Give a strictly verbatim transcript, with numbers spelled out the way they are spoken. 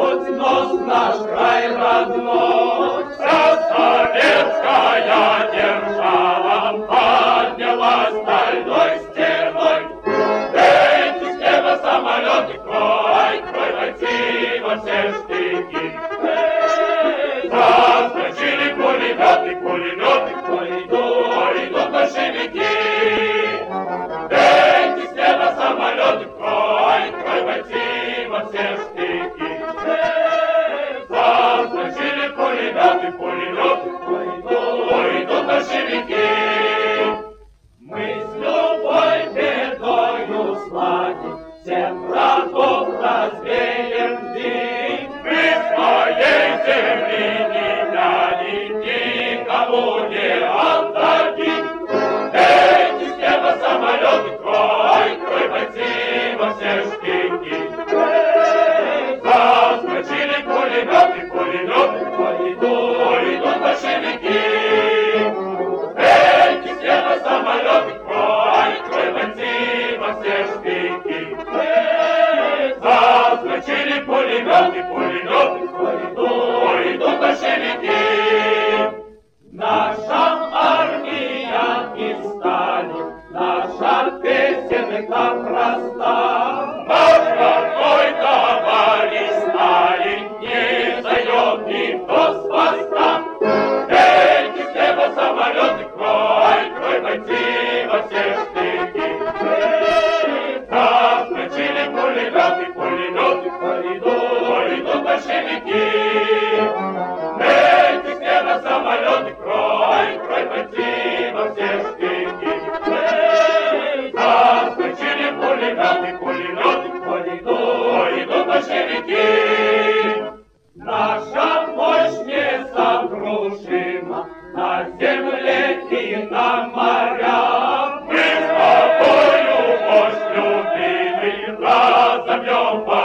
Путь нос наш край родной, вся советская держава поднялась стальной стеной. Эти с неба самолеты, крой, крой, войти во все штыки. Заскочили пулеметы, пулеметы, ой, идут, идут большевики. Эти с неба самолеты, крой, крой, войти во все штыки. Заскочили пулеметы, пулеметы, ой, идут, идут большевики. Мы с любой бедою сладим, всех врагов развеем дым. Мы своей земли не дадим, никому не отдадим. Эти с неба самолеты, крой, крой, войти во все штыки. Заскочили пулеметы, пулеметы, ой, идут, идут большевики. Эти с неба самолеты, крой, крой, войти во все штыки. Заскочили пулеметы, пулеметы, ой, идут, идут большевики. Наша армия и Сталин, наша песенка проста. Наш родной товарищ Сталин не дает никто с поста. Эти с неба самолеты, крой, крой, войти во все штыки. Заскочили пулеметы, пулеметы, ой, идут, идут большевики. Эти с неба самолеты, крой, крой, войти во все штыки. Заскочили пулеметы, пулеметы, ой, идут, идут большевики. Наша мощь несокрушима на земле и на морях. Мы с тобою мощь любимый разобьем.